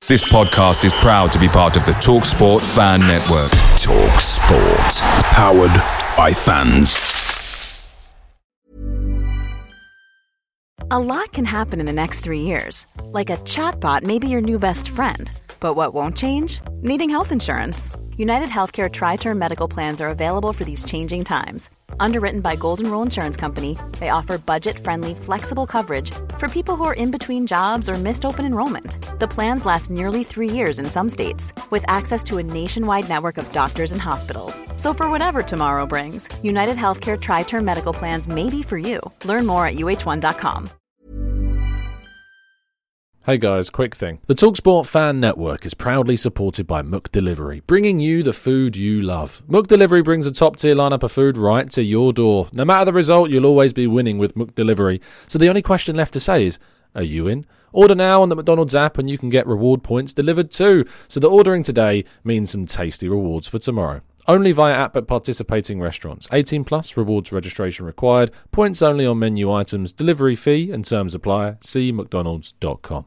This podcast is proud to be part of the TalkSport Fan Network. TalkSport. Powered by fans. A lot can happen in the next 3 years. Like a chatbot may be your new best friend. But what won't change? Needing health insurance. United Healthcare Tri-Term Medical Plans are available for these changing times. Underwritten by Golden Rule Insurance Company, they offer budget-friendly, flexible coverage for people who are in between jobs or missed open enrollment. The plans last nearly 3 years in some states, with access to a nationwide network of doctors and hospitals. So for whatever tomorrow brings, United Healthcare Tri-Term Medical Plans may be for you. Learn more at uh1.com. Hey guys, quick thing. The TalkSport Fan Network is proudly supported by McDelivery, bringing you the food you love. McDelivery brings a top-tier lineup of food right to your door. No matter the result, you'll always be winning with McDelivery. So the only question left to say is, are you in? Order now on the McDonald's app and you can get reward points delivered too. So the ordering today means some tasty rewards for tomorrow. Only via app at participating restaurants. 18 plus, rewards registration required. Points only on menu items. Delivery fee and terms apply. See mcdonalds.com.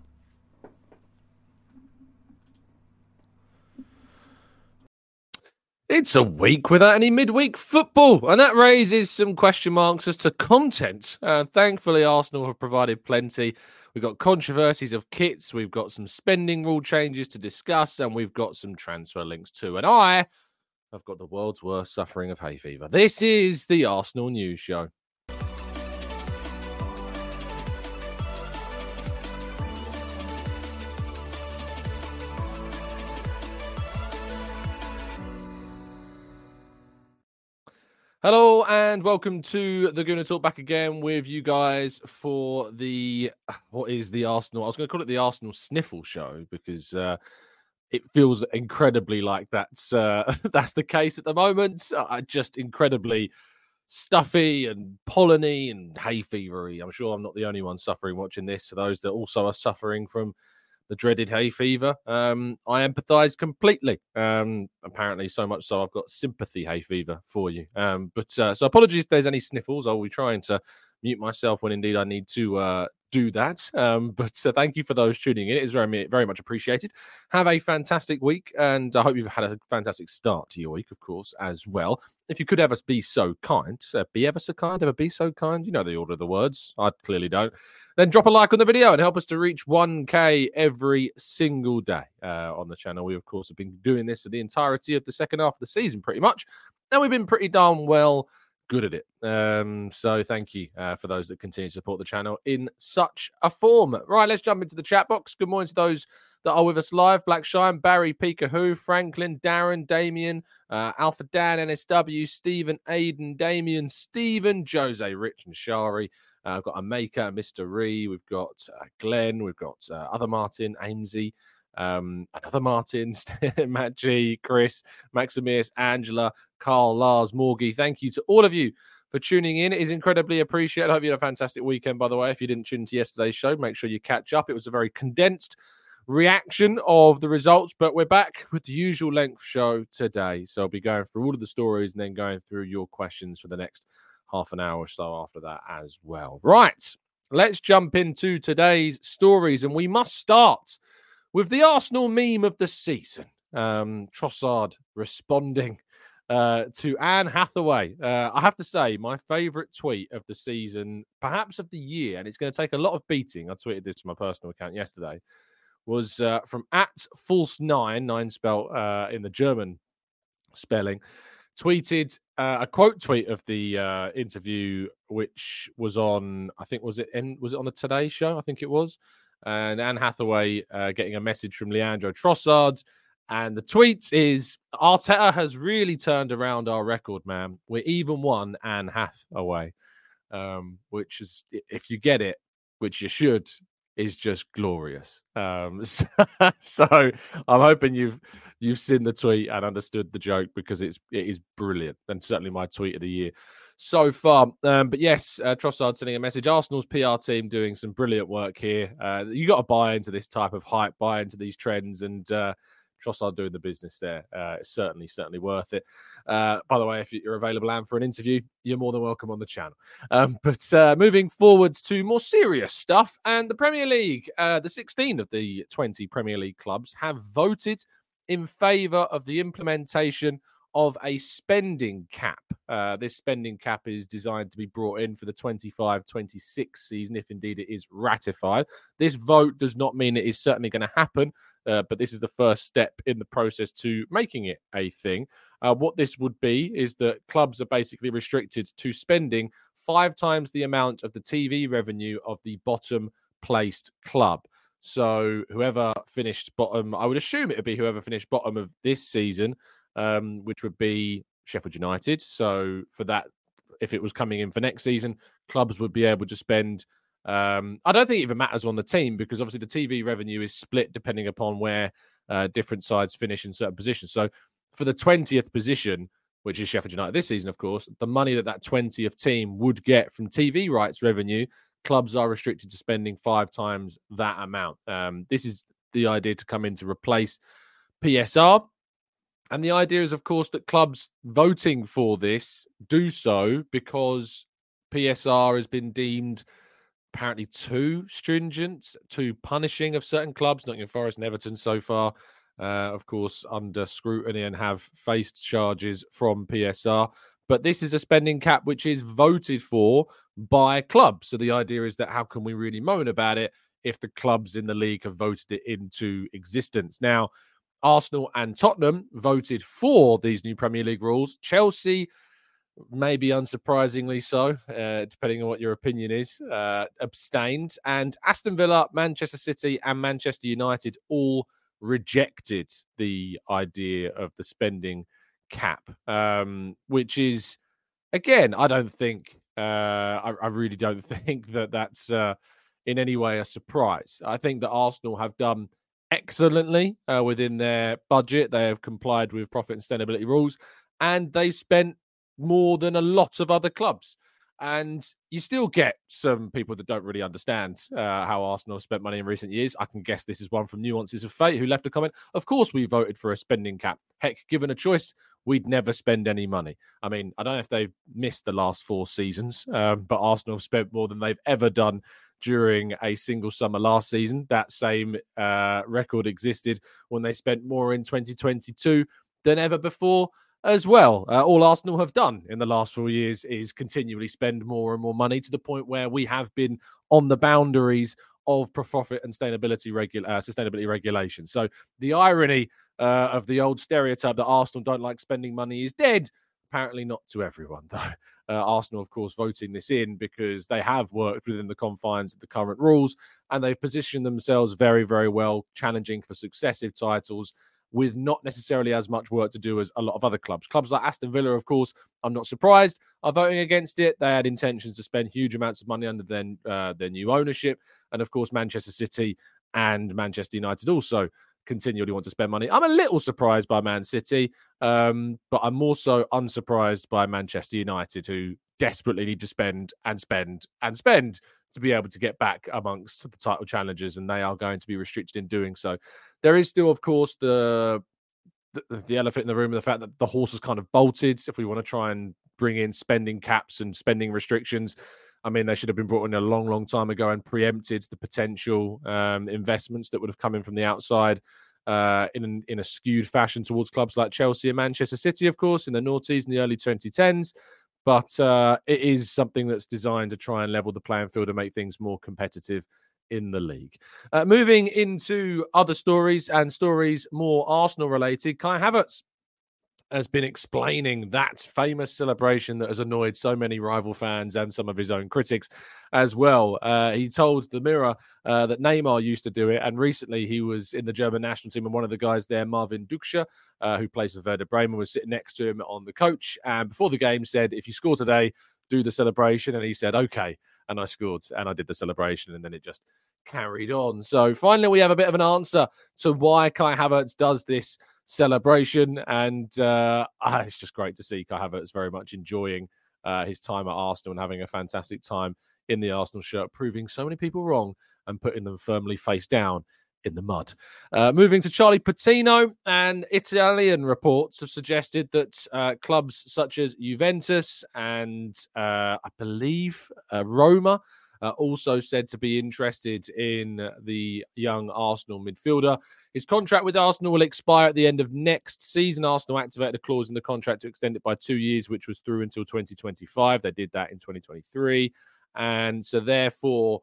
It's a week without any midweek football, and that raises some question marks as to content. Thankfully, Arsenal have provided plenty. We've got controversies of kits, we've got some spending rule changes to discuss, and we've got some transfer links too. And I have got the world's worst suffering of hay fever. This is the Arsenal News Show. Hello and welcome to the Gooner Talk, back again with you guys for the, what is the Arsenal? I was going to call it the Arsenal Sniffle Show because it feels incredibly like that's the case at the moment. Just incredibly stuffy and polleny and hay fevery. I'm sure I'm not the only one suffering watching this. For those that also are suffering from the dreaded hay fever, I empathise completely. Apparently, so much so I've got sympathy hay fever for you. So apologies if there's any sniffles. I'll be trying to mute myself when indeed I need to do that. But thank you for those tuning in. It is very, very much appreciated. Have a fantastic week, and I hope you've had a fantastic start to your week, of course, as well. If you could ever be so kind, be ever so kind, ever be so kind. You know the order of the words. I clearly don't. Then drop a like on the video and help us to reach 1K every single day on the channel. We, of course, have been doing this for the entirety of the second half of the season, pretty much. And we've been pretty darn well good at it. So thank you for those that continue to support the channel in such a form. Right, let's jump into the chat box. Good morning to those that are with us live. Black Shine, Barry, Peekahoo, Franklin, Darren, Damien, Alpha Dan, NSW, Stephen, Aiden, Damien, Stephen, Jose, Rich, and Shari. I've got a Maker, Mr. Ree. We've got Glenn. We've got other Martin, Amesy. Another Martin, Matt G, Chris, Maximius, Angela, Carl, Lars, Morgie. Thank you to all of you for tuning in. It is incredibly appreciated. I hope you had a fantastic weekend, by the way. If you didn't tune into yesterday's show, make sure you catch up. It was a very condensed reaction of the results, but we're back with the usual length show today. So I'll be going through all of the stories and then going through your questions for the next half an hour or so after that as well. Right, let's jump into today's stories, and we must start with the Arsenal meme of the season. Trossard responding to Anne Hathaway. I have to say, my favourite tweet of the season, perhaps of the year, and it's going to take a lot of beating. I tweeted this to my personal account yesterday, was from @false9 spelled in the German spelling, tweeted a quote tweet of the interview, which was on, I think, was it on the Today Show? I think it was. And Anne Hathaway getting a message from Leandro Trossard. And the tweet is, Arteta has really turned around our record, man. We're even one Anne Hathaway, which is, if you get it, which you should, is just glorious. So I'm hoping you've seen the tweet and understood the joke, because it is brilliant, and certainly my tweet of the year so far. But yes, Trossard sending a message. Arsenal's PR team doing some brilliant work here. You got to buy into this type of hype, buy into these trends, and Trossard doing the business there. It's certainly worth it. By the way, if you're available, Anne, for an interview, you're more than welcome on the channel. But moving forwards to more serious stuff, and the Premier League, the 16 of the 20 Premier League clubs have voted in favour of the implementation of a spending cap. This spending cap is designed to be brought in for the 25-26 season, if indeed it is ratified. This vote does not mean it is certainly going to happen, but this is the first step in the process to making it a thing. What this would be is that clubs are basically restricted to spending 5 times the amount of the TV revenue of the bottom placed club. So whoever finished bottom, I would assume it would be whoever finished bottom of this season, which would be Sheffield United. So for that, if it was coming in for next season, clubs would be able to spend, I don't think it even matters on the team, because obviously the TV revenue is split depending upon where different sides finish in certain positions. So for the 20th position, which is Sheffield United this season, of course, the money that 20th team would get from TV rights revenue, clubs are restricted to spending 5 times that amount. This is the idea to come in to replace PSR. And the idea is, of course, that clubs voting for this do so because PSR has been deemed apparently too stringent, too punishing of certain clubs. Nottingham Forest and Everton so far, of course, under scrutiny and have faced charges from PSR. But this is a spending cap which is voted for by clubs. So the idea is that how can we really moan about it if the clubs in the league have voted it into existence? Now, Arsenal and Tottenham voted for these new Premier League rules. Chelsea, maybe unsurprisingly so, depending on what your opinion is, abstained. And Aston Villa, Manchester City and Manchester United all rejected the idea of the spending cap, which is, again, I don't think, I really don't think that that's in any way a surprise. I think that Arsenal have done excellently within their budget. They have complied with profit and sustainability rules, and they spent more than a lot of other clubs. And you still get some people that don't really understand how Arsenal have spent money in recent years. I can guess this is one from Nuances of Fate, who left a comment. Of course, we voted for a spending cap. Heck, given a choice, we'd never spend any money. I mean, I don't know if they've missed the last 4 seasons, but Arsenal have spent more than they've ever done during a single summer last season. That same record existed when they spent more in 2022 than ever before as well. All Arsenal have done in the last 4 years is continually spend more and more money, to the point where we have been on the boundaries of profit and sustainability regulation. So the irony of the old stereotype that Arsenal don't like spending money is dead. Apparently not to everyone, though. Arsenal, of course, voting this in because they have worked within the confines of the current rules, and they've positioned themselves very, very well, challenging for successive titles with not necessarily as much work to do as a lot of other clubs. Clubs like Aston Villa, of course, I'm not surprised, are voting against it. They had intentions to spend huge amounts of money under their new ownership. And, of course, Manchester City and Manchester United also continually want to spend money. I'm a little surprised by Man City, but I'm more so unsurprised by Manchester United, who desperately need to spend and spend and spend to be able to get back amongst the title challengers, and they are going to be restricted in doing so. There is still, of course, the elephant in the room, of the fact that the horse has kind of bolted. If we want to try and bring in spending caps and spending restrictions, I mean, they should have been brought in a long, long time ago and preempted the potential investments that would have come in from the outside in a skewed fashion towards clubs like Chelsea and Manchester City, of course, in the noughties in the early 2010s. But it is something that's designed to try and level the playing field and make things more competitive in the league. Moving into other stories, and stories more Arsenal related, Kai Havertz has been explaining that famous celebration that has annoyed so many rival fans and some of his own critics as well. He told the Mirror that Neymar used to do it, and recently he was in the German national team, and one of the guys there, Marvin Dukscher, who plays for Werder Bremen, was sitting next to him on the coach, and before the game said, if you score today, do the celebration. And he said, okay. And I scored and I did the celebration, and then it just carried on. So finally, we have a bit of an answer to why Kai Havertz does this celebration, and it's just great to see Kai Havertz very much enjoying his time at Arsenal and having a fantastic time in the Arsenal shirt, proving so many people wrong and putting them firmly face down in the mud. Moving to Charlie Patino, and Italian reports have suggested that clubs such as Juventus and I believe Roma also said to be interested in the young Arsenal midfielder. His contract with Arsenal will expire at the end of next season. Arsenal activated a clause in the contract to extend it by 2 years, which was through until 2025. They did that in 2023. And so therefore,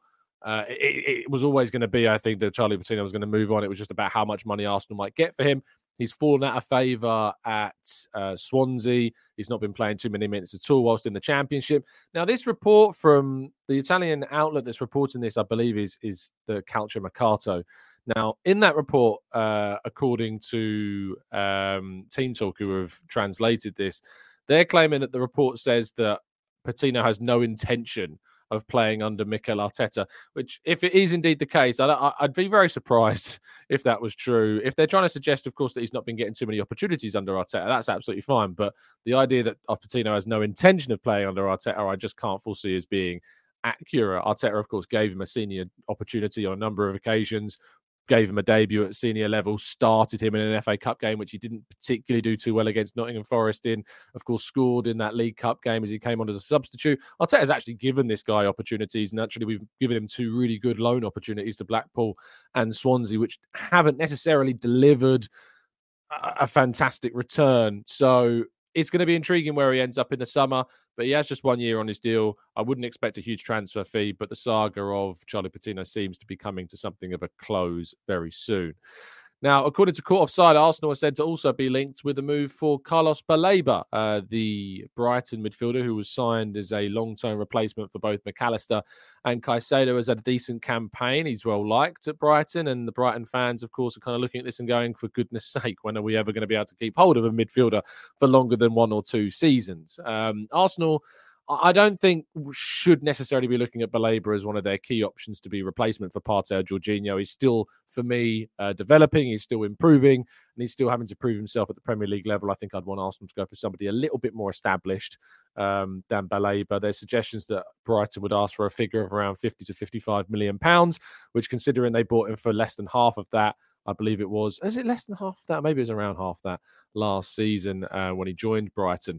it was always going to be, I think, that Charlie Patino was going to move on. It was just about how much money Arsenal might get for him. He's fallen out of favour at Swansea. He's not been playing too many minutes at all whilst in the Championship. Now, this report from the Italian outlet that's reporting this, I believe, is the Calcio Mercato. Now, in that report, according to Team Talk, who have translated this, they're claiming that the report says that Patino has no intention of playing under Mikel Arteta, which, if it is indeed the case, I'd be very surprised if that was true. If they're trying to suggest, of course, that he's not been getting too many opportunities under Arteta, that's absolutely fine. But the idea that Patino has no intention of playing under Arteta, I just can't foresee as being accurate. Arteta, of course, gave him a senior opportunity on a number of occasions, gave him a debut at senior level, started him in an FA Cup game, which he didn't particularly do too well against Nottingham Forest in. Of course, scored in that League Cup game as he came on as a substitute. Arteta's actually given this guy opportunities, and actually we've given him 2 really good loan opportunities to Blackpool and Swansea, which haven't necessarily delivered a fantastic return. So it's going to be intriguing where he ends up in the summer, but he has just 1 year on his deal. I wouldn't expect a huge transfer fee, but the saga of Charlie Patino seems to be coming to something of a close very soon. Now, according to Court Offside, Arsenal are said to also be linked with a move for Carlos Baleba, the Brighton midfielder who was signed as a long-term replacement for both McAllister and Caicedo. Has had a decent campaign. He's well liked at Brighton, and the Brighton fans, of course, are kind of looking at this and going, for goodness sake, when are we ever going to be able to keep hold of a midfielder for longer than 1 or 2 seasons? Arsenal, I don't think, should necessarily be looking at Baleba as one of their key options to be replacement for Partey or Jorginho. He's still, for me, developing. He's still improving, and he's still having to prove himself at the Premier League level. I think I'd want Arsenal to go for somebody a little bit more established than Baleba. There's suggestions that Brighton would ask for a figure of around 50 to 55 million pounds, which, considering they bought him for less than half of that, I believe it was. Is it less than half of that? Maybe it was around half that last season when he joined Brighton.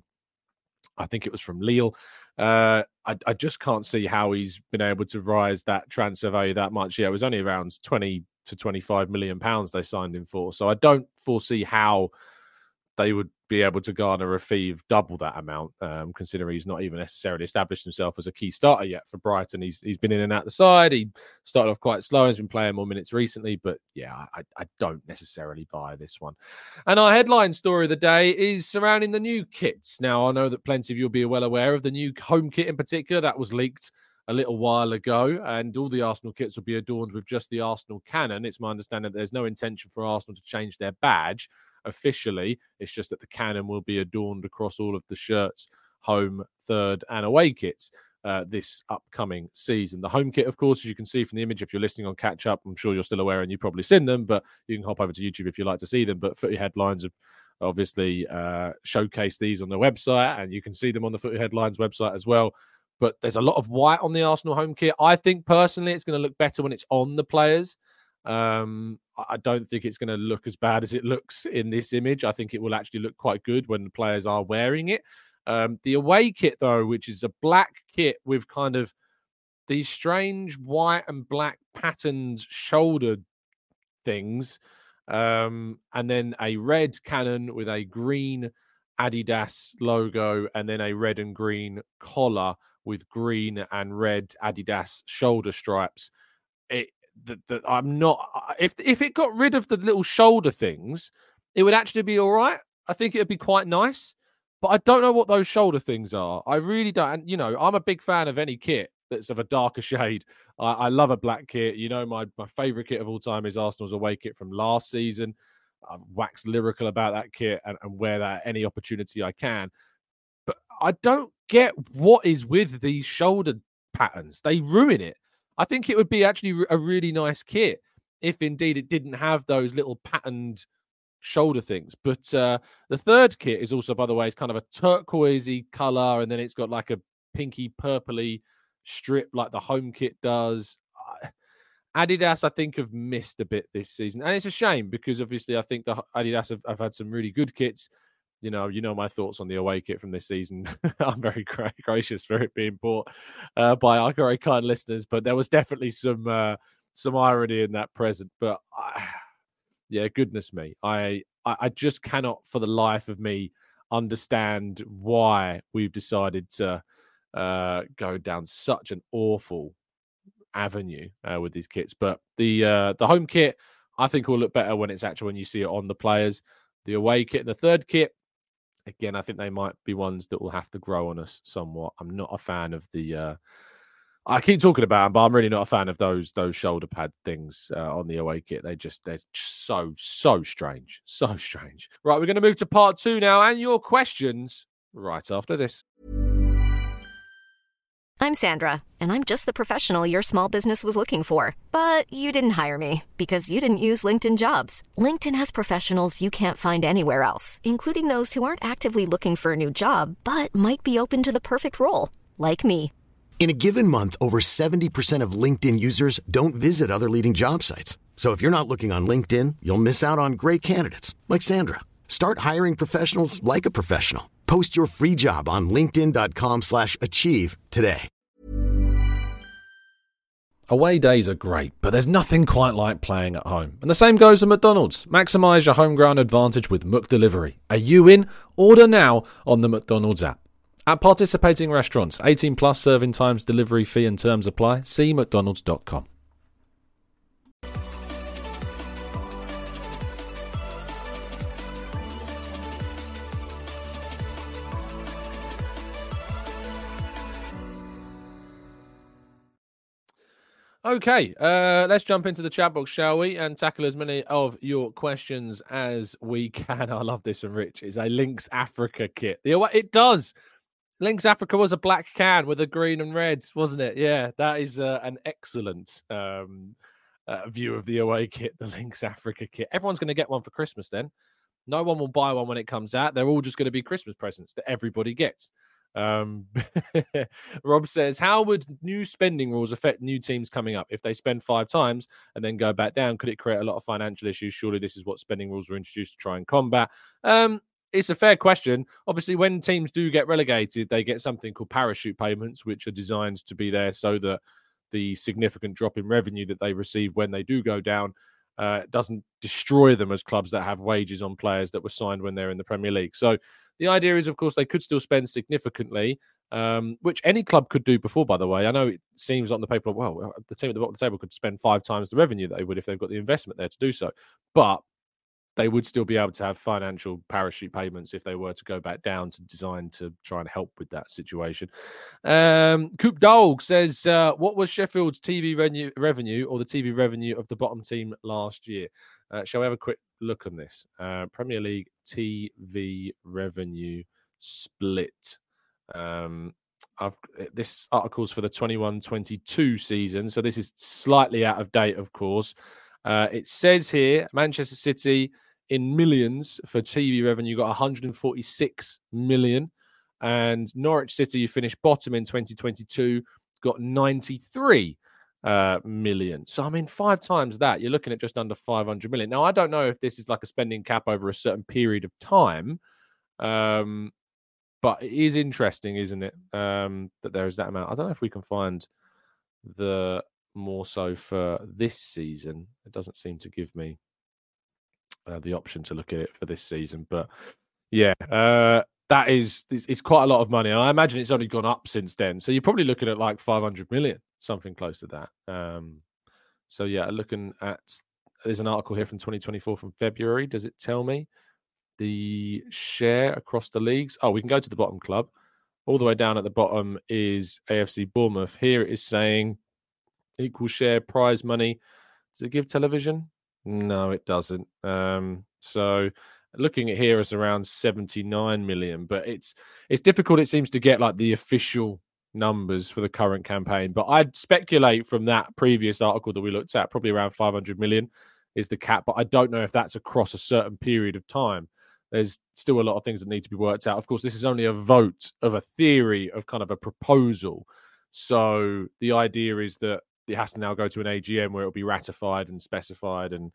I think it was from Lille. I just can't see how he's been able to rise that transfer value that much. Yeah, it was only around 20 to 25 million pounds they signed him for. So I don't foresee how they would be able to garner a fee of double that amount, considering he's not even necessarily established himself as a key starter yet for Brighton. He's been in and out the side. He started off quite slow and has been playing more minutes recently. But yeah, I don't necessarily buy this one. And our headline story of the day is surrounding the new kits. Now, I know that plenty of you will be well aware of the new home kit in particular that was leaked a little while ago, and all the Arsenal kits will be adorned with just the Arsenal cannon. It's my understanding that there's no intention for Arsenal to change their badge officially. It's just that the cannon will be adorned across all of the shirts, home, third, and away kits this upcoming season. The home kit, of course, as you can see from the image, if you're listening on Catch Up, I'm sure you're still aware and you've probably seen them, but you can hop over to YouTube if you like to see them. But Footy Headlines have obviously showcased these on their website, and you can see them on the Footy Headlines website as well. But there's a lot of white on the Arsenal home kit. I think personally it's going to look better when it's on the players. I don't think it's going to look as bad as it looks in this image. I think it will actually look quite good when the players are wearing it. The away kit, though, which is a black kit with kind of these strange white and black patterned shoulder things, and then a red cannon with a green Adidas logo, and then a red and green collar with green and red Adidas shoulder stripes. I'm not. If it got rid of the little shoulder things, it would actually be all right. I think it would be quite nice, but I don't know what those shoulder things are. I really don't. And you know, I'm a big fan of any kit that's of a darker shade. I love a black kit. You know, my favorite kit of all time is Arsenal's away kit from last season. I've waxed lyrical about that kit and wear that any opportunity I can. But I don't get what is with these shoulder patterns. They ruin it. I think it would be actually a really nice kit if indeed it didn't have those little patterned shoulder things. But the third kit is also, by the way, it's kind of a turquoisey color, and then it's got like a pinky purpley strip like the home kit does. Adidas, I think, have missed a bit this season. And it's a shame because obviously I think the Adidas have had some really good kits. You know my thoughts on the away kit from this season. I'm very gracious for it being bought by our very kind listeners, but there was definitely some irony in that present. But yeah, goodness me, I just cannot for the life of me understand why we've decided to go down such an awful avenue with these kits. But the home kit, I think, will look better when you see it on the players. The away kit and the third kit, again, I think they might be ones that will have to grow on us somewhat. I'm not a fan of the. I keep talking about them, but I'm really not a fan of those shoulder pad things on the away kit. They're so strange, so strange. Right, we're going to move to part 2 now, and your questions right after this. I'm Sandra, and I'm just the professional your small business was looking for. But you didn't hire me because you didn't use LinkedIn Jobs. LinkedIn has professionals you can't find anywhere else, including those who aren't actively looking for a new job, but might be open to the perfect role, like me. In a given month, over 70% of LinkedIn users don't visit other leading job sites. So if you're not looking on LinkedIn, you'll miss out on great candidates like Sandra. Start hiring professionals like a professional. Post your free job on linkedin.com/achieve today. Away days are great, but there's nothing quite like playing at home. And the same goes to McDonald's. Maximise your home ground advantage with McDelivery. Are you in? Order now on the McDonald's app. At participating restaurants, 18 plus serving times, delivery fee and terms apply. See mcdonalds.com. Okay, let's jump into the chat box, shall we? And tackle as many of your questions as we can. I love this one, Rich. It's a Lynx Africa kit. It does. Lynx Africa was a black can with a green and red, wasn't it? Yeah, that is an excellent view of the away kit, the Lynx Africa kit. Everyone's going to get one for Christmas then. No one will buy one when it comes out. They're all just going to be Christmas presents that everybody gets. Rob says, how would new spending rules affect new teams coming up? If they spend 5 times and then go back down, could it create a lot of financial issues? Surely this is what spending rules were introduced to try and combat. It's a fair question. Obviously, when teams do get relegated, they get something called parachute payments, which are designed to be there so that the significant drop in revenue that they receive when they do go down doesn't destroy them as clubs that have wages on players that were signed when they're in the Premier League. So the idea is, of course, they could still spend significantly, which any club could do before, by the way. I know it seems on the paper, well, the team at the bottom of the table could spend 5 times the revenue that they would if they've got the investment there to do so. But they would still be able to have financial parachute payments if they were to go back down, to design to try and help with that situation. Coop Dog says, what was Sheffield's TV revenue or the TV revenue of the bottom team last year? Shall we have a quick look on this? Premier League TV revenue split. This article's for the 21-22 season, so this is slightly out of date, of course. It says here, Manchester City in millions for TV revenue got 146 million. And Norwich City, who finished bottom in 2022, got 93 million. So, I mean, 5 times that. You're looking at just under 500 million. Now, I don't know if this is like a spending cap over a certain period of time. But it is interesting, isn't it, that there is that amount. I don't know if we can find the more so for this season. It doesn't seem to give me the option to look at it for this season. But yeah, it's quite a lot of money. And I imagine it's only gone up since then. So you're probably looking at like 500 million, something close to that. So yeah, there's an article here from 2024 from February. Does it tell me the share across the leagues? Oh, we can go to the bottom club. All the way down at the bottom is AFC Bournemouth. Here it is saying equal share prize money. Does it give television? No, it doesn't. So looking at here is around 79 million, but it's difficult, it seems, to get like the official numbers for the current campaign. But I'd speculate from that previous article that we looked at, probably around 500 million is the cap. But I don't know if that's across a certain period of time. There's still a lot of things that need to be worked out. Of course, this is only a vote of a theory, of kind of a proposal. So the idea is that it has to now go to an AGM where it'll be ratified and specified and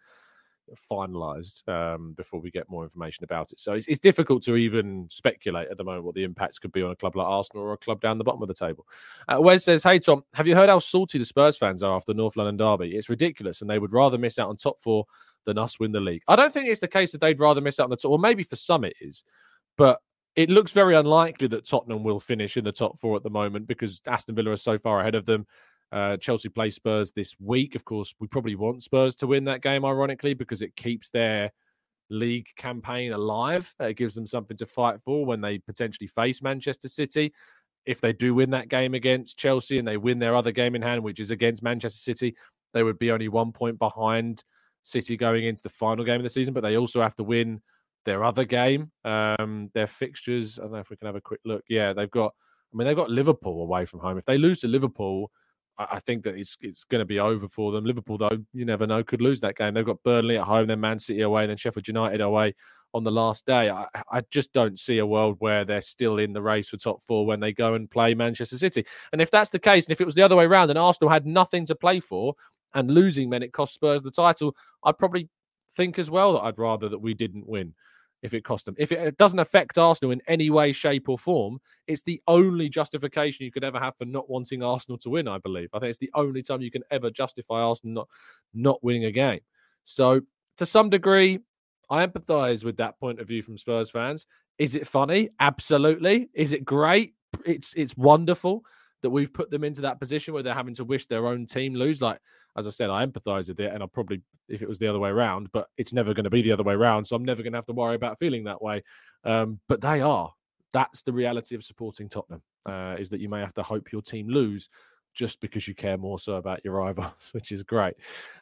finalised before we get more information about it. So it's difficult to even speculate at the moment what the impacts could be on a club like Arsenal or a club down the bottom of the table. Wes says, hey Tom, have you heard how salty the Spurs fans are after the North London derby? It's ridiculous and they would rather miss out on top four than us win the league. I don't think it's the case that they'd rather miss out on the top, or maybe for some it is, but it looks very unlikely that Tottenham will finish in the top four at the moment because Aston Villa are so far ahead of them. Chelsea play Spurs this week. Of course, we probably want Spurs to win that game, ironically, because it keeps their league campaign alive. It gives them something to fight for when they potentially face Manchester City. If they do win that game against Chelsea and they win their other game in hand, which is against Manchester City, they would be only 1 point behind City going into the final game of the season, but they also have to win their other game. Their fixtures, I don't know if we can have a quick look. Yeah, they've got Liverpool away from home. If they lose to Liverpool, I think that it's going to be over for them. Liverpool, though, you never know, could lose that game. They've got Burnley at home, then Man City away, and then Sheffield United away on the last day. I just don't see a world where they're still in the race for top four when they go and play Manchester City. And if that's the case, and if it was the other way around and Arsenal had nothing to play for and losing meant it cost Spurs the title, I'd probably think as well that I'd rather that we didn't win if it cost them. If it doesn't affect Arsenal in any way, shape or form, it's the only justification you could ever have for not wanting Arsenal to win, I believe. I think it's the only time you can ever justify Arsenal not winning a game. So to some degree, I empathise with that point of view from Spurs fans. Is it funny? Absolutely. Is it great? It's wonderful that we've put them into that position where they're having to wish their own team lose. Like, as I said, I empathise with it, and I'll probably, if it was the other way around, but it's never going to be the other way around, so I'm never going to have to worry about feeling that way. But they are. That's the reality of supporting Tottenham, is that you may have to hope your team lose just because you care more so about your rivals, which is great.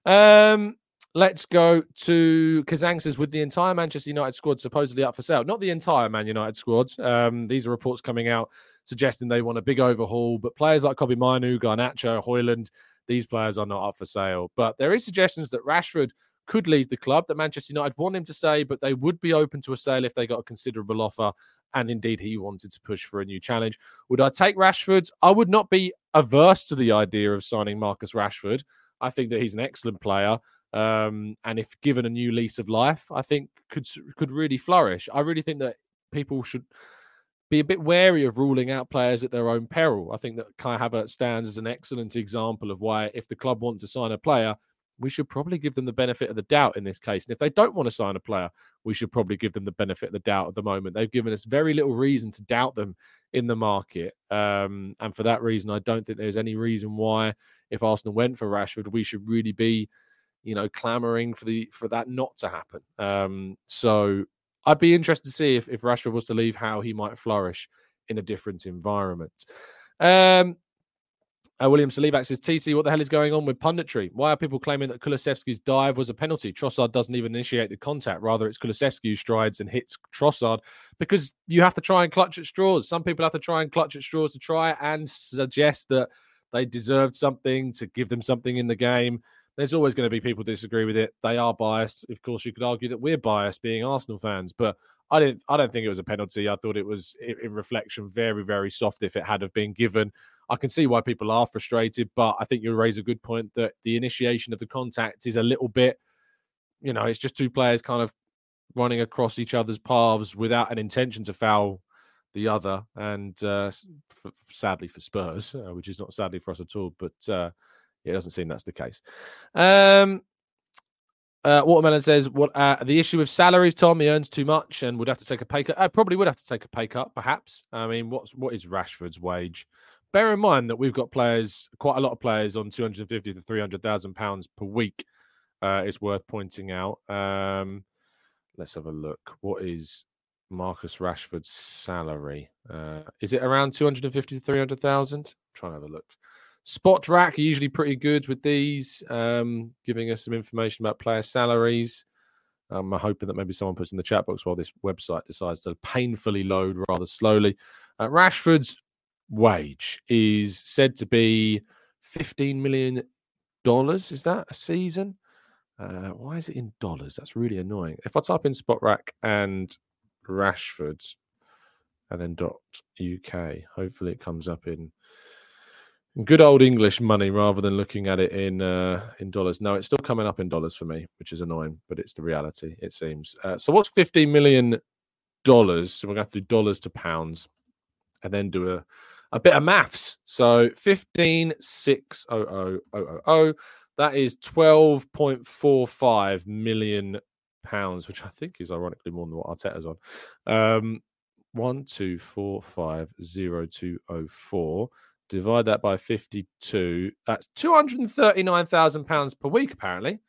Let's go to Kazang says, with the entire Manchester United squad supposedly up for sale. Not the entire Man United squad. These are reports coming out suggesting they want a big overhaul, but players like Kobbie Mainoo, Garnacho, Højlund, these players are not up for sale. But there is suggestions that Rashford could leave the club, that Manchester United want him to stay, but they would be open to a sale if they got a considerable offer, and indeed he wanted to push for a new challenge. Would I take Rashford? I would not be averse to the idea of signing Marcus Rashford. I think that he's an excellent player. And if given a new lease of life, I think could really flourish. I really think that people should be a bit wary of ruling out players at their own peril. I think that Kai Havertz stands as an excellent example of why, if the club want to sign a player, we should probably give them the benefit of the doubt in this case. And if they don't want to sign a player, we should probably give them the benefit of the doubt at the moment. They've given us very little reason to doubt them in the market. And for that reason, I don't think there's any reason why, if Arsenal went for Rashford, we should really be, clamoring for that not to happen. So I'd be interested to see if Rashford was to leave, how he might flourish in a different environment. William Salibak says, TC, what the hell is going on with punditry? Why are people claiming that Kulusevski's dive was a penalty? Trossard doesn't even initiate the contact. Rather, it's Kulusevski who strides and hits Trossard, because you have to try and clutch at straws. Some people have to try and clutch at straws to try and suggest that they deserved something, to give them something in the game. There's always going to be people who disagree with it. They are biased. Of course, you could argue that we're biased, being Arsenal fans, but I don't think it was a penalty. I thought it was, in reflection, very, very soft if it had have been given. I can see why people are frustrated, but I think you raise a good point that the initiation of the contact is a little bit, it's just two players kind of running across each other's paths without an intention to foul the other. And sadly for Spurs, which is not sadly for us at all, but it doesn't seem that's the case. Watermelon says, "What the issue with salaries, Tom? He earns too much and would have to take a pay cut." I probably would have to take a pay cut, perhaps. I mean, what is Rashford's wage? Bear in mind that we've got players, quite a lot of players, on £250,000 to £300,000 per week. It's worth pointing out. Let's have a look. What is Marcus Rashford's salary? Is it around 250 to 300,000? Trying to have a look. Spot Rack are usually pretty good with these, giving us some information about player salaries. I'm hoping that maybe someone puts in the chat box while this website decides to painfully load rather slowly. Rashford's wage is said to be $15 million. Is that a season? Why is it in dollars? That's really annoying. If I type in Spot Rack and Rashford and then .uk, hopefully it comes up in Good old English money rather than looking at it in dollars. No, it's still coming up in dollars for me, which is annoying, but it's the reality, it seems. So what's $15 million? So we're going to have to do dollars to pounds and then do a bit of maths. So 15,600,000. That is £12.45 million, which I think is ironically more than what Arteta's on. 12450,204. Divide that by 52. That's £239,000 per week, apparently.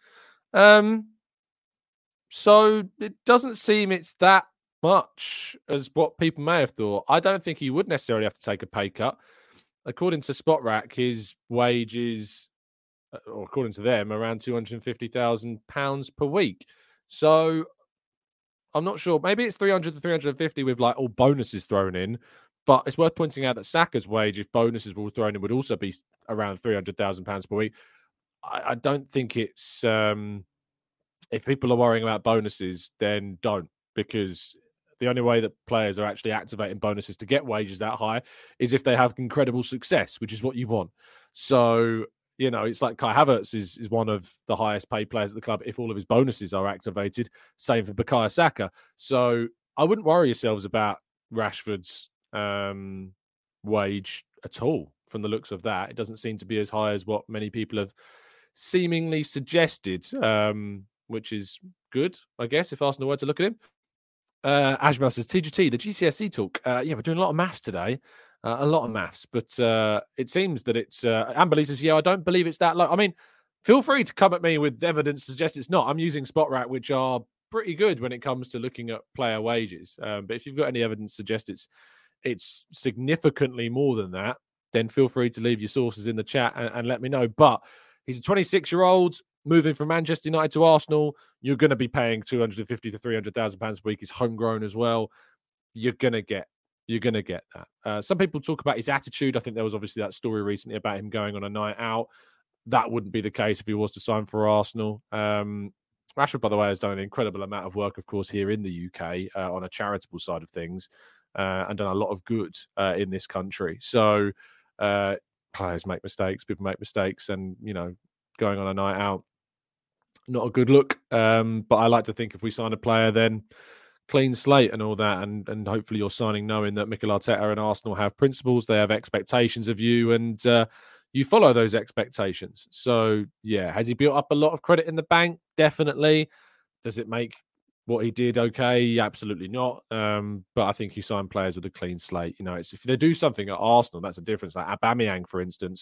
So it doesn't seem it's that much as what people may have thought. I don't think he would necessarily have to take a pay cut. According to SpotRack, his wage is, or according to them, around £250,000 per week. So I'm not sure. Maybe it's 300 to 350 with like all bonuses thrown in. But it's worth pointing out that Saka's wage, if bonuses were thrown in, would also be around £300,000 per week. I don't think it's... if people are worrying about bonuses, then don't. Because the only way that players are actually activating bonuses to get wages that high is if they have incredible success, which is what you want. So, you know, it's like Kai Havertz is one of the highest paid players at the club if all of his bonuses are activated. Same for Bukayo Saka. So I wouldn't worry yourselves about Rashford's wage at all from the looks of that. It doesn't seem to be as high as what many people have seemingly suggested, which is good, I guess, if Arsenal were to look at him. Ajmal says, TGT, the GCSE talk. Yeah, we're doing a lot of maths today. A lot of maths, but it seems that it's... Amberley says, yeah, I don't believe it's that low. I mean, feel free to come at me with evidence to suggest it's not. I'm using SpotRack, which are pretty good when it comes to looking at player wages. But if you've got any evidence to suggest it's significantly more than that, then feel free to leave your sources in the chat and let me know. But he's a 26-year-old moving from Manchester United to Arsenal. You're going to be paying £250,000 to £300,000 a week. He's homegrown as well. You're going to get that. Some people talk about his attitude. I think there was obviously that story recently about him going on a night out. That wouldn't be the case if he was to sign for Arsenal. Rashford, by the way, has done an incredible amount of work, of course, here in the UK on a charitable side of things and done a lot of good in this country. So players make mistakes, people make mistakes, and, you know, going on a night out, not a good look. But I like to think if we sign a player, then clean slate and all that, and hopefully you're signing knowing that Mikel Arteta and Arsenal have principles, they have expectations of you, and you follow those expectations. So, yeah, has he built up a lot of credit in the bank? Definitely. Does it make what he did okay? Absolutely not. But I think you sign players with a clean slate. You know, if they do something at Arsenal, that's a difference. Like Aubameyang, for instance,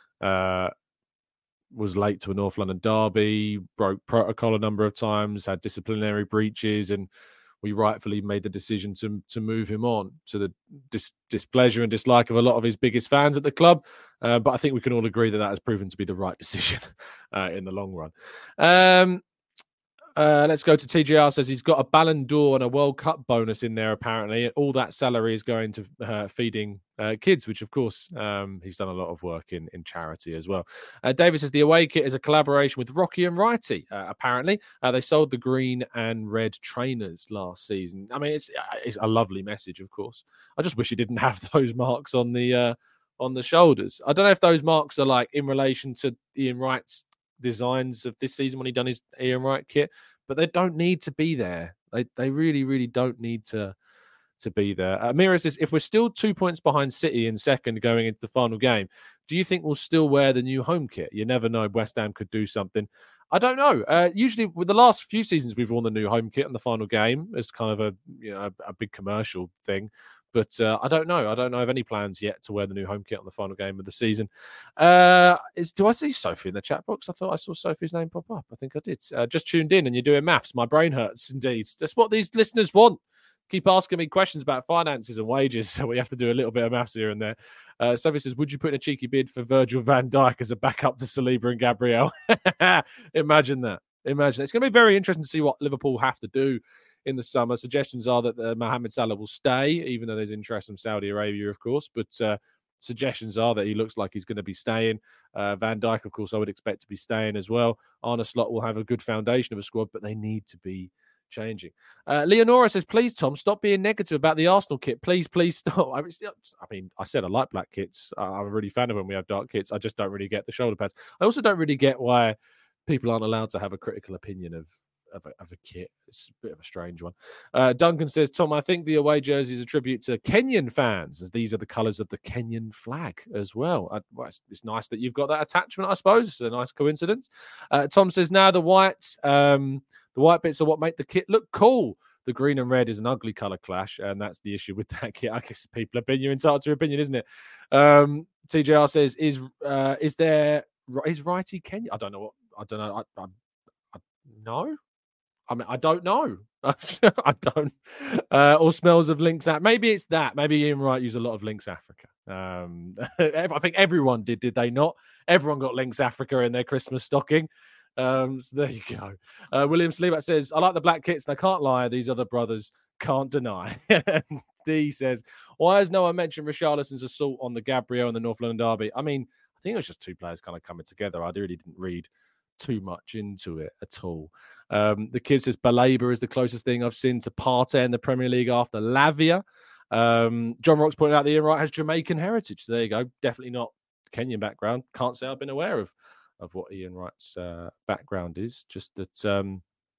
was late to a North London derby, broke protocol a number of times, had disciplinary breaches, and we rightfully made the decision to move him on, to the displeasure and dislike of a lot of his biggest fans at the club. But I think we can all agree that has proven to be the right decision in the long run. Let's go to TGR. Says he's got a Ballon d'Or and a World Cup bonus in there, apparently. All that salary is going to feeding kids, which, of course, he's done a lot of work in charity as well. David says the away kit is a collaboration with Rocky and Righty, apparently. They sold the green and red trainers last season. I mean, it's a lovely message, of course. I just wish he didn't have those marks on the shoulders. I don't know if those marks are like in relation to Ian Wright's designs of this season when he done his Ian Wright kit, but they don't need to be there. They really, really don't need to be there. Amira says, if we're still 2 points behind City in second going into the final game, do you think we'll still wear the new home kit? You never know. West Ham could do something. I don't know. Usually with the last few seasons, we've worn the new home kit in the final game as kind of a big commercial thing. But I don't know. I don't know of any plans yet to wear the new home kit on the final game of the season. Do I see Sophie in the chat box? I thought I saw Sophie's name pop up. I think I did. Just tuned in and you're doing maths. My brain hurts indeed. That's what these listeners want. Keep asking me questions about finances and wages, so we have to do a little bit of maths here and there. Sophie says, would you put in a cheeky bid for Virgil van Dijk as a backup to Saliba and Gabriel? Imagine that. Imagine. It's going to be very interesting to see what Liverpool have to do in the summer. Suggestions are that Mohamed Salah will stay, even though there's interest from Saudi Arabia, of course. But suggestions are that he looks like he's going to be staying. Van Dijk, of course, I would expect to be staying as well. Arne Slot will have a good foundation of a squad, but they need to be changing. Leonora says, please, Tom, stop being negative about the Arsenal kit. Please stop. I mean, I said I like black kits. I'm a really fan of when we have dark kits. I just don't really get the shoulder pads. I also don't really get why people aren't allowed to have a critical opinion of a kit. It's a bit of a strange one. Duncan says, Tom, I think the away jersey is a tribute to Kenyan fans, as these are the colours of the Kenyan flag as well. It's nice that you've got that attachment, I suppose. It's a nice coincidence. Tom says, now the white bits are what make the kit look cool. The green and red is an ugly colour clash, and that's the issue with that kit. I guess people have been entitled to your opinion, isn't it? TJR says, is righty Kenya? I don't know. No. I mean, I don't know. I don't. Or smells of Lynx Africa. Maybe it's that. maybe Ian Wright used a lot of Lynx Africa. I think everyone did they not? Everyone got Lynx Africa in their Christmas stocking. So there you go. William Sleeback says, I like the black kits, and I can't lie, these other brothers can't deny. D says, why has no one mentioned Richarlison's assault on the Gabriel and the North London derby? I mean, I think it was just two players kind of coming together. I really didn't read too much into it at all. The kid says Baleba is the closest thing I've seen to Partey in the Premier League after Lavia. John Rocks pointed out that Ian Wright has Jamaican heritage. So there you go. Definitely not Kenyan background. Can't say I've been aware of what Ian Wright's background is. Just that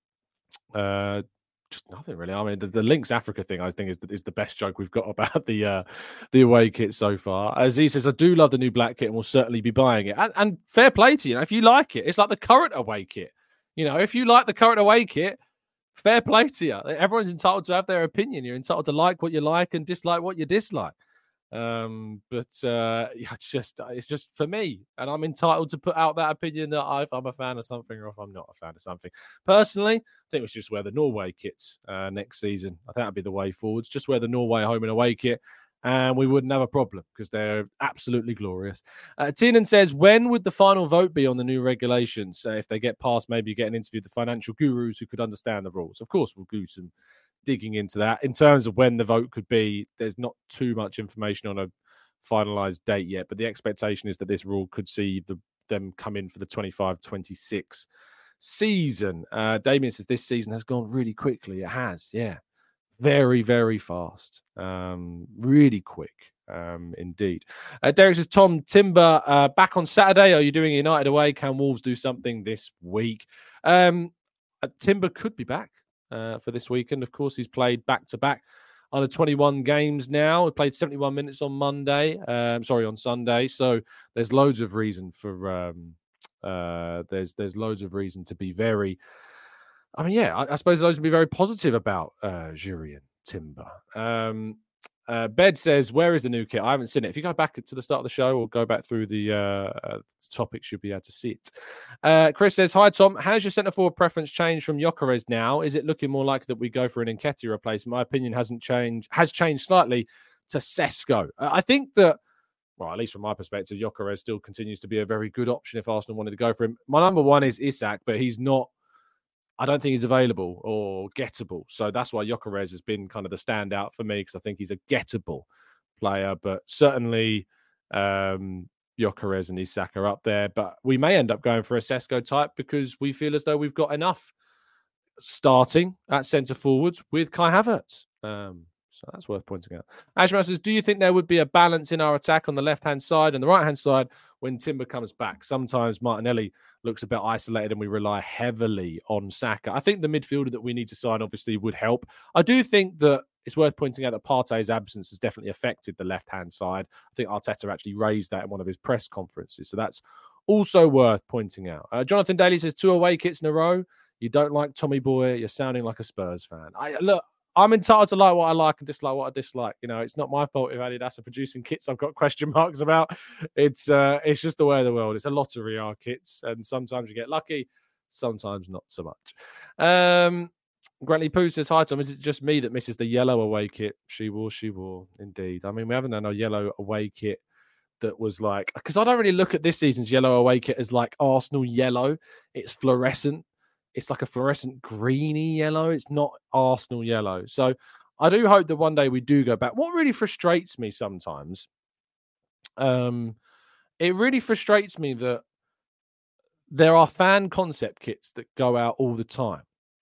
just nothing really. I mean, the Lynx Africa thing, I think, is the best joke we've got about the away kit so far. As he says, I do love the new black kit and will certainly be buying it. And fair play to you. If you like it, it's like the current away kit. If you like the current away kit, fair play to you. Everyone's entitled to have their opinion. You're entitled to like what you like and dislike what you dislike. It's just for me, and I'm entitled to put out that opinion that if I'm a fan of something or if I'm not a fan of something. Personally, I think we should just wear the Norway kits next season. I think that'd be the way forwards. Just wear the Norway home and away kit, and we wouldn't have a problem because they're absolutely glorious. Tiernan says, when would the final vote be on the new regulations? If they get passed, maybe get an interview with the financial gurus who could understand the rules. Of course, we'll do some digging into that. In terms of when the vote could be, there's not too much information on a finalised date yet, but the expectation is that this rule could see them come in for the 25-26 season. Damien says this season has gone really quickly. It has, yeah. Very, very fast. Really quick, indeed. Derek says, Tom, Timber back on Saturday. Are you doing United away? Can Wolves do something this week? Timber could be back for this weekend. Of course, he's played back-to-back under 21 games now. He played 71 minutes on on Sunday. So there's loads of reason for there's loads of reason to be very. I mean, yeah, I suppose those would be very positive about Jurrien Timber. Bed says, where is the new kit? I haven't seen it. If you go back to the start of the show or go back through the topics, you'll be able to see it. Chris says, hi, Tom. Has your centre-forward preference changed from Gyökeres now? Is it looking more likely that we go for an Nketiah replacement? My opinion has changed slightly to Sesko. I think that, well, at least from my perspective, Gyökeres still continues to be a very good option if Arsenal wanted to go for him. My number one is Isak, but he's not. I don't think he's available or gettable. So that's why Gyökeres has been kind of the standout for me, because I think he's a gettable player. But certainly Gyökeres and Isak are up there. But we may end up going for a Sesko type because we feel as though we've got enough starting at centre forwards with Kai Havertz. So that's worth pointing out. Ashman says, do you think there would be a balance in our attack on the left-hand side and the right-hand side when Timber comes back? Sometimes Martinelli looks a bit isolated and we rely heavily on Saka. I think the midfielder that we need to sign obviously would help. I do think that it's worth pointing out that Partey's absence has definitely affected the left-hand side. I think Arteta actually raised that in one of his press conferences. So that's also worth pointing out. Jonathan Daly says, 2 away kits in a row. You don't like Tommy Boy. You're sounding like a Spurs fan. I'm entitled to like what I like and dislike what I dislike. It's not my fault if Adidas are producing kits I've got question marks about. It's just the way of the world. It's a lottery, our kits, and sometimes you get lucky, sometimes not so much. Grantley Pooh says, hi, Tom. Is it just me that misses the yellow away kit? She wore, indeed. I mean, we haven't done a yellow away kit that was like, because I don't really look at this season's yellow away kit as like Arsenal yellow. It's fluorescent. It's like a fluorescent greeny yellow. It's not Arsenal yellow. So I do hope that one day we do go back. What really frustrates me sometimes, it really frustrates me that there are fan concept kits that go out all the time.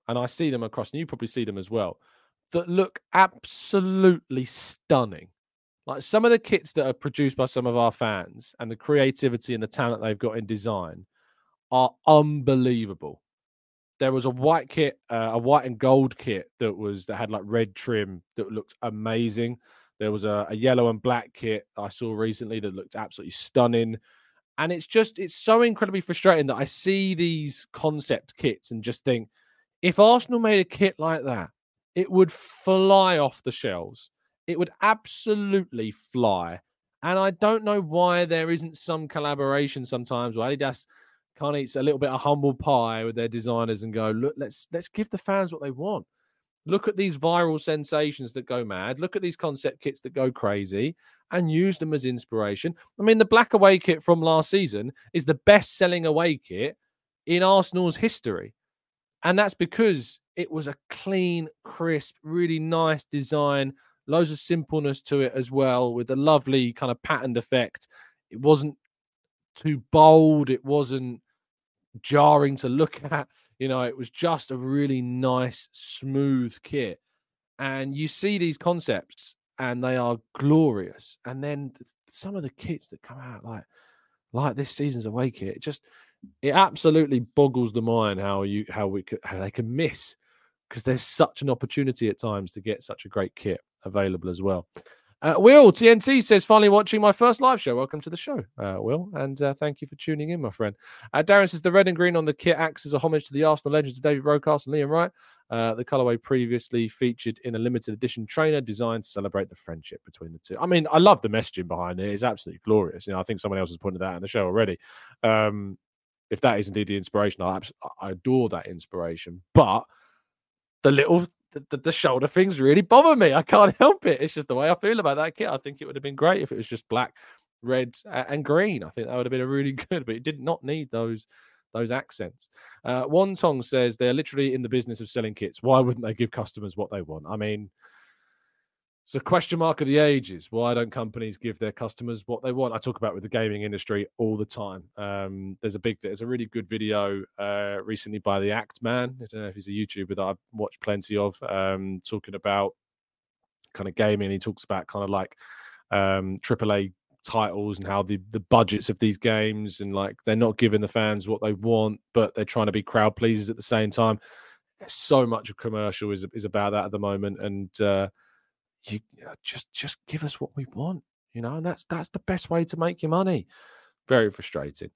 and I see them across, and you probably see them as well, that look absolutely stunning. Like some of the kits that are produced by some of our fans and the creativity and the talent they've got in design are unbelievable. There was a white kit, a white and gold kit that had like red trim that looked amazing. There was a yellow and black kit I saw recently that looked absolutely stunning. And it's so incredibly frustrating that I see these concept kits and just think, if Arsenal made a kit like that, it would fly off the shelves. It would absolutely fly. And I don't know why there isn't some collaboration sometimes where Adidas kind of eats a little bit of humble pie with their designers and go, look, let's give the fans what they want. Look at these viral sensations that go mad. Look at these concept kits that go crazy and use them as inspiration. I mean, the black away kit from last season is the best-selling away kit in Arsenal's history. And that's because it was a clean, crisp, really nice design, loads of simpleness to it as well, with a lovely kind of patterned effect. It wasn't too bold. It wasn't jarring to look at. It was just a really nice, smooth kit. And you see these concepts and they are glorious. And then some of the kits that come out like this season's away kit, it absolutely boggles the mind how they can miss, because there's such an opportunity at times to get such a great kit available as well. Will TNT says, finally watching my first live show. Welcome to the show, Will, and thank you for tuning in, my friend. Darren says, the red and green on the kit acts as a homage to the Arsenal legends of David Rocastle and Liam Wright. The colourway previously featured in a limited edition trainer designed to celebrate the friendship between the two. I mean, I love the messaging behind it. It's absolutely glorious. I think someone else has pointed that out in the show already. If that is indeed the inspiration, I adore that inspiration. But the shoulder things really bother me. I can't help it. It's just the way I feel about that kit. I think it would have been great if it was just black, red, and green. I think that would have been a really good, but it did not need those accents. Wontong says they're literally in the business of selling kits. Why wouldn't they give customers what they want? I mean, it's a question mark of the ages. Why don't companies give their customers what they want? I talk about with the gaming industry all the time. There's a really good video recently by the Act Man. I don't know if he's a YouTuber that I've watched plenty of, talking about kind of gaming. He talks about kind of like AAA titles and how the budgets of these games, and like they're not giving the fans what they want, but they're trying to be crowd pleasers at the same time. So much of commercial is about that at the moment, and you just give us what we want, and that's the best way to make your money. Very frustrating.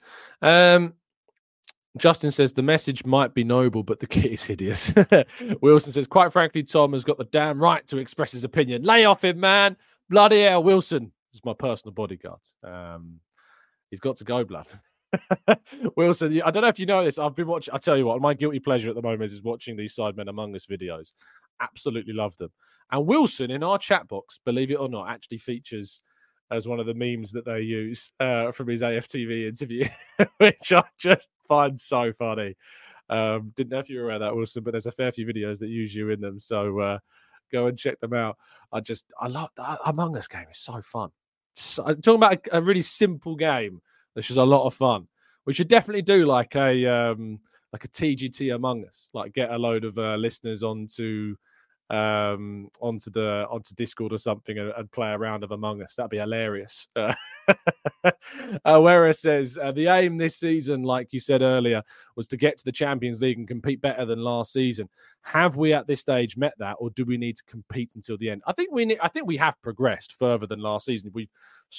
Justin says the message might be noble, but the kit is hideous. Wilson says, quite frankly, Tom has got the damn right to express his opinion. Lay off him, man. Bloody hell, Wilson is my personal bodyguard. He's got to go, blood. Wilson, I don't know if you know this. I've been watching. I tell you what, my guilty pleasure at the moment is watching these Sidemen Among Us videos. Absolutely love them. And Wilson in our chat box, believe it or not, actually features as one of the memes that they use from his AFTV interview, which I just find so funny. Didn't know if you were aware of that, Wilson, but there's a fair few videos that use you in them. So go and check them out. I love that Among Us game. It's so fun. I'm talking about a really simple game. That's just a lot of fun. We should definitely do like a TGT Among Us, like get a load of listeners onto Discord or something and play a round of Among Us. That'd be hilarious. Whereas says the aim this season, like you said earlier, was to get to the Champions League and compete better than last season. Have we at this stage met that, or do we need to compete until the end? I think we have progressed further than last season. We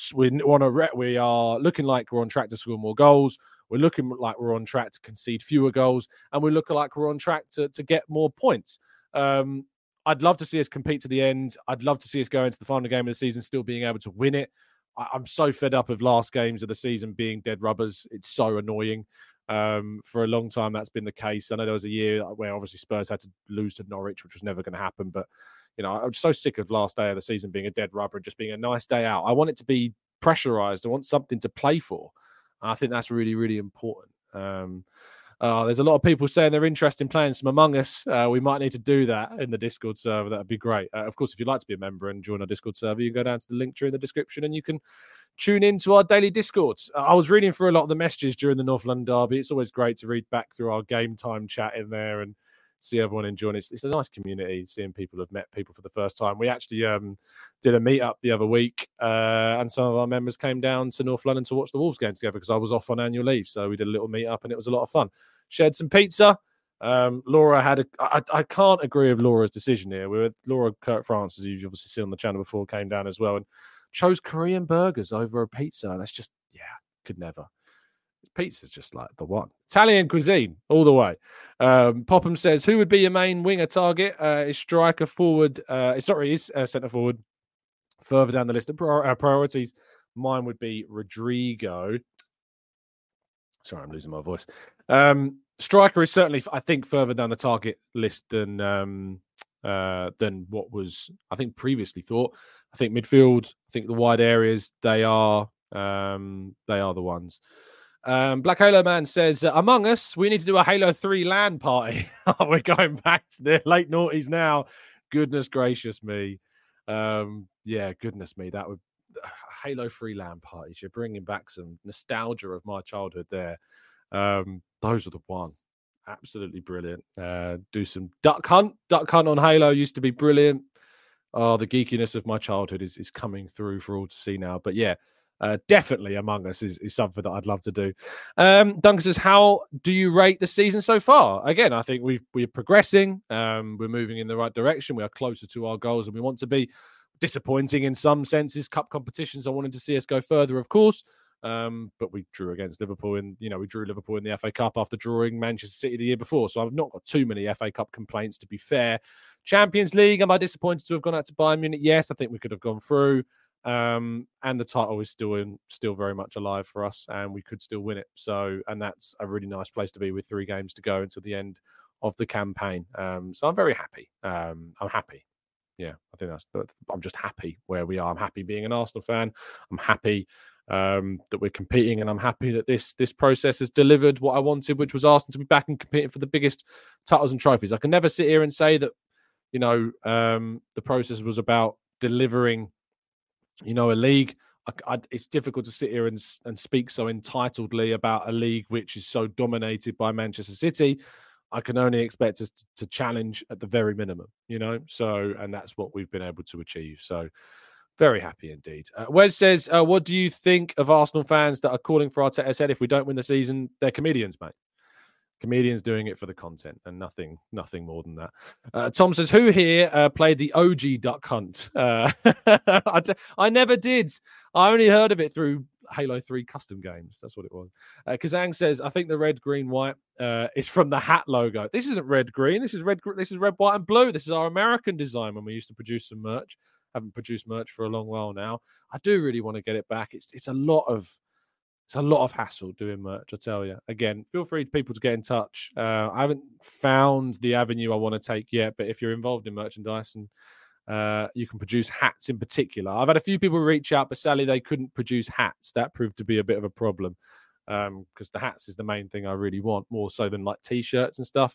are looking like we're on track to score more goals. We're looking like we're on track to concede fewer goals, and we look like we're on track to get more points. I'd love to see us compete to the end. I'd love to see us go into the final game of the season still being able to win it. I'm so fed up of last games of the season being dead rubbers. It's so annoying. For a long time, that's been the case. I know there was a year where obviously Spurs had to lose to Norwich, which was never going to happen. But, I'm so sick of last day of the season being a dead rubber and just being a nice day out. I want it to be pressurized. I want something to play for. And I think that's really, really important. There's a lot of people saying they're interested in playing some Among Us. We might need to do that in the Discord server. That would be great. Of course, if you'd like to be a member and join our Discord server, you can go down to the link tree in the description and you can tune into our daily Discords. I was reading through a lot of the messages during the North London derby. It's always great to read back through our game time chat in there and see everyone enjoying it. It's a nice community, seeing people have met people for the first time. We actually did a meet-up the other week, and some of our members came down to North London to watch the Wolves game together because I was off on annual leave. So we did a little meet-up, and it was a lot of fun. Shared some pizza. Laura had I can't agree with Laura's decision here. Laura Kirk-Francis, who you've obviously seen on the channel before, came down as well and chose Korean burgers over a pizza. That's just, could never. Pizza's just like the one. Italian cuisine all the way. Popham says, who would be your main winger target? Is striker forward? Is centre forward. Further down the list of priorities, mine would be Rodrigo. Sorry, I'm losing my voice. Striker is certainly, I think, further down the target list than what was, I think, previously thought. I think midfield, I think the wide areas, they are the ones. Black Halo Man says, Among Us, we need to do a Halo 3 LAN party. We're going back to the late noughties now. Goodness gracious me. Goodness me. That would Halo 3 LAN parties. You're bringing back some nostalgia of my childhood there. Those are the one. Absolutely brilliant. Do some Duck Hunt. Duck Hunt on Halo used to be brilliant. Oh, the geekiness of my childhood is coming through for all to see now. But yeah, definitely Among Us is something that I'd love to do. Duncan says, how do you rate the season so far? Again, I think we're progressing. We're moving in the right direction. We are closer to our goals and we want to be. Disappointing in some senses. Cup competitions, I wanted to see us go further, of course. But we drew against Liverpool we drew Liverpool in the FA Cup after drawing Manchester City the year before. So I've not got too many FA Cup complaints, to be fair. Champions League, am I disappointed to have gone out to Bayern Munich? Yes, I think we could have gone through. And the title is still very much alive for us, and we could still win it. So, and that's a really nice place to be with 3 games to go until the end of the campaign. So I'm very happy. I'm happy. Yeah, I think I'm just happy where we are. I'm happy being an Arsenal fan. I'm happy that we're competing, and I'm happy that this process has delivered what I wanted, which was Arsenal to be back and competing for the biggest titles and trophies. I can never sit here and say that, the process was about delivering, a league. It's difficult to sit here and speak so entitledly about a league which is so dominated by Manchester City. I can only expect us to challenge at the very minimum, So, and that's what we've been able to achieve. So, very happy indeed. Wes says, what do you think of Arsenal fans that are calling for Arteta's head if we don't win the season? They're comedians, mate. Comedians doing it for the content and nothing more than that. Tom says, who here played the OG Duck Hunt? I never did. I only heard of it through Halo 3 custom games. That's what it was. Kazang says, I think the red, green, white is from the hat logo. This isn't red, green. This is red, white, and blue. This is our American design when we used to produce some merch. Haven't produced merch for a long while now. I do really want to get it back. It's a lot of hassle doing merch, I tell you. Again, feel free to people to get in touch. I haven't found the avenue I want to take yet, but if you're involved in merchandise and you can produce hats in particular. I've had a few people reach out, but sadly they couldn't produce hats. That proved to be a bit of a problem because the hats is the main thing I really want, more so than like T-shirts and stuff.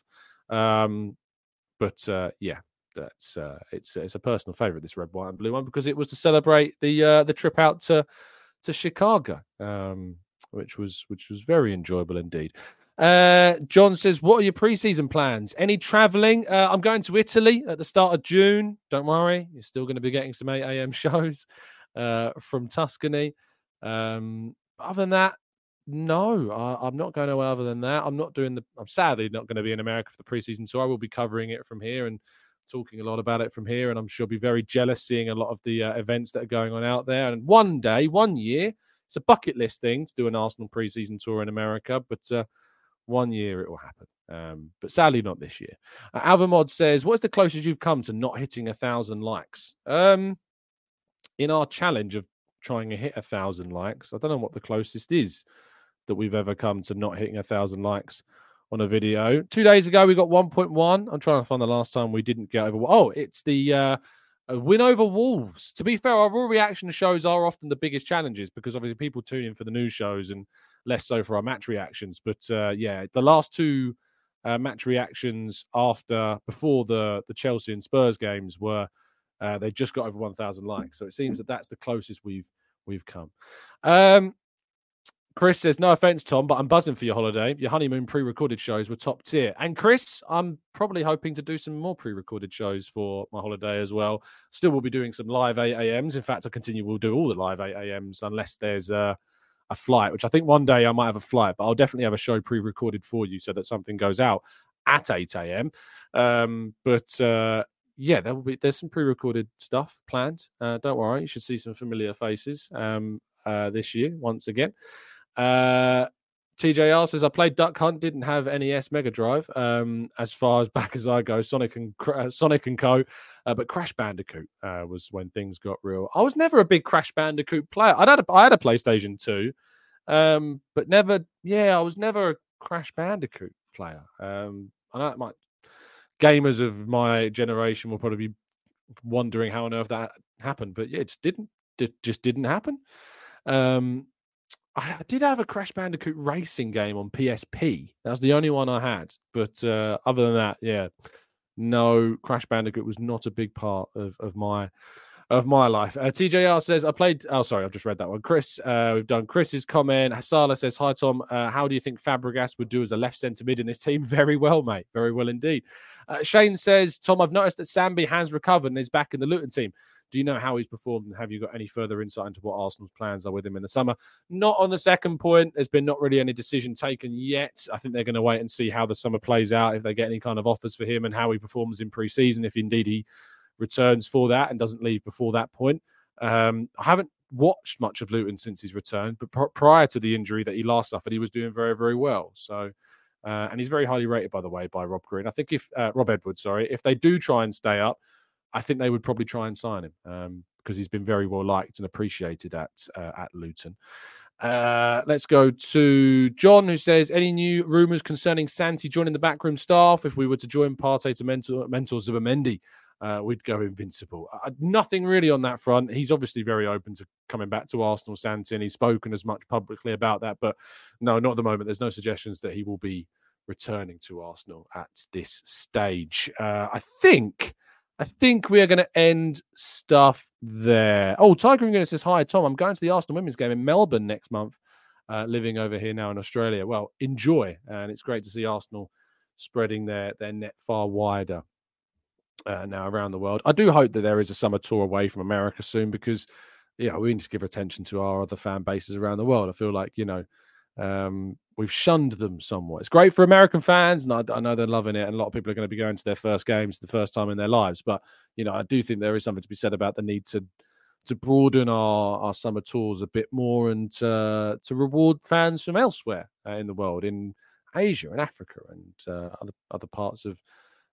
That's it's a personal favourite, this red, white, and blue one, because it was to celebrate the trip out to Chicago, which was very enjoyable indeed. John says, what are your pre-season plans? Any travelling? I'm going to Italy at the start of June. Don't worry, you're still going to be getting some 8 a.m. shows from Tuscany. Other than that, no, I'm not going away other than that. I'm sadly not going to be in America for the pre-season tour. I will be covering it from here and talking a lot about it from here, and I'm sure be very jealous seeing a lot of the events that are going on out there. And one year, it's a bucket list thing to do an Arsenal pre-season tour in America, but 1 year it will happen. But sadly not this year. Alvamod says, what's the closest you've come to not hitting 1,000 likes? In our challenge of trying to hit 1,000 likes, I don't know what the closest is that we've ever come to not hitting 1,000 likes on a video. 2 days ago, we got 1.1. I'm trying to find the last time we didn't get over. Oh, it's the win over Wolves. To be fair, our raw reaction shows are often the biggest challenges because obviously people tune in for the news shows and less so for our match reactions. But the last 2 match reactions before the Chelsea and Spurs games were they just got over 1,000 likes. So it seems that that's the closest we've come. Chris says, no offense, Tom, but I'm buzzing for your holiday. Your honeymoon pre-recorded shows were top tier. And Chris, I'm probably hoping to do some more pre-recorded shows for my holiday as well. Still will be doing some live 8 a.m.s. In fact, we'll do all the live 8 a.m.s unless there's a flight, which I think one day I might have a flight, but I'll definitely have a show pre-recorded for you so that something goes out at 8 a.m. Yeah, there's some pre-recorded stuff planned. Don't worry, you should see some familiar faces this year once again. TJR says, I played Duck Hunt, didn't have NES Mega Drive as far as back as I go, Sonic and Co. But Crash Bandicoot was when things got real. I was never a big Crash Bandicoot player. I had a PlayStation 2, but I was never a Crash Bandicoot player. I know gamers of my generation will probably be wondering how on earth that happened, but yeah, it just didn't happen. I did have a Crash Bandicoot racing game on PSP. That was the only one I had. But other than that, yeah, no, Crash Bandicoot was not a big part of my life. TJR says, I played... Oh, sorry, I've just read that one. Chris, we've done Chris's comment. Hasala says, hi, Tom. How do you think Fabregas would do as a left centre mid in this team? Very well, mate. Very well indeed. Shane says, Tom, I've noticed that Sambi has recovered and is back in the Luton team. Do you know how he's performed, and have you got any further insight into what Arsenal's plans are with him in the summer? Not on the second point. There's been not really any decision taken yet. I think they're going to wait and see how the summer plays out, if they get any kind of offers for him and how he performs in pre-season, if indeed he returns for that and doesn't leave before that point. I haven't watched much of Luton since his return, but prior to the injury that he last suffered, he was doing very, very well. So, and he's very highly rated, by the way, by Rob Green. I think Rob Edwards, if they do try and stay up, I think they would probably try and sign him because he's been very well liked and appreciated at Luton. Let's go to John, who says, any new rumours concerning Santi joining the backroom staff? If we were to join Partey to mentor Zubimendi, we'd go invincible. Nothing really on that front. He's obviously very open to coming back to Arsenal, Santi, and he's spoken as much publicly about that. But no, not at the moment. There's no suggestions that he will be returning to Arsenal at this stage. I think we are going to end stuff there. Oh, Tiger Green says, hi, Tom. I'm going to the Arsenal women's game in Melbourne next month, living over here now in Australia. Well, enjoy. And it's great to see Arsenal spreading their net far wider now around the world. I do hope that there is a summer tour away from America soon because, we need to give attention to our other fan bases around the world. I feel like, we've shunned them somewhat. It's great for American fans, and I know they're loving it, and a lot of people are going to be going to their first games the first time in their lives. But, I do think there is something to be said about the need to broaden our summer tours a bit more and to reward fans from elsewhere in the world, in Asia and Africa and other parts of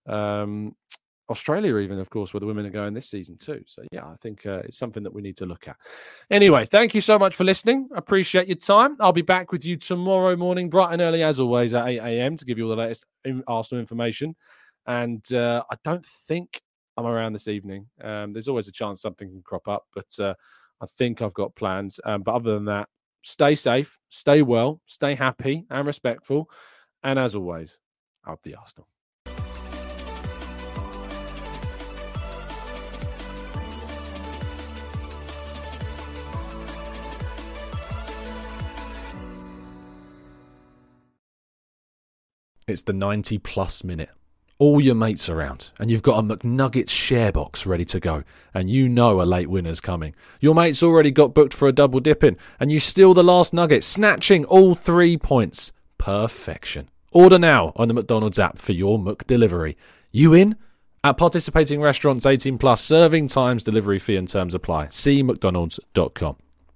Australia even, of course, where the women are going this season too. So, yeah, I think it's something that we need to look at. Anyway, thank you so much for listening. I appreciate your time. I'll be back with you tomorrow morning, bright and early, as always, at 8 a.m. to give you all the latest Arsenal information. And I don't think I'm around this evening. There's always a chance something can crop up, but I think I've got plans. But other than that, stay safe, stay well, stay happy and respectful. And as always, up the Arsenal. It's the 90-plus minute. All your mates around, and you've got a McNuggets share box ready to go, and you know a late winner's coming. Your mate's already got booked for a double dipping, and you steal the last nugget, snatching all 3 points. Perfection. Order now on the McDonald's app for your McDelivery. You in? At participating restaurants, 18 plus, serving times, delivery fee and terms apply. See mcdonalds.com.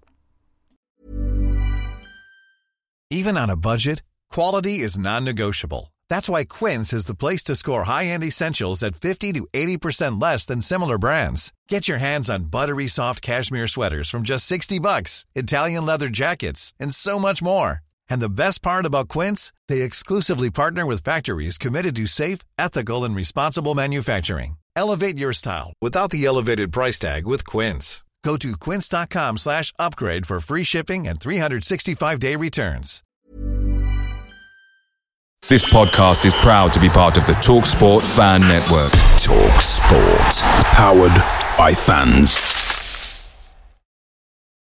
Even on a budget, quality is non-negotiable. That's why Quince is the place to score high-end essentials at 50 to 80% less than similar brands. Get your hands on buttery soft cashmere sweaters from just $60, Italian leather jackets, and so much more. And the best part about Quince, they exclusively partner with factories committed to safe, ethical, and responsible manufacturing. Elevate your style without the elevated price tag with Quince. Go to quince.com/upgrade for free shipping and 365-day returns. This podcast is proud to be part of the TalkSport Fan Network. TalkSport. Powered by fans.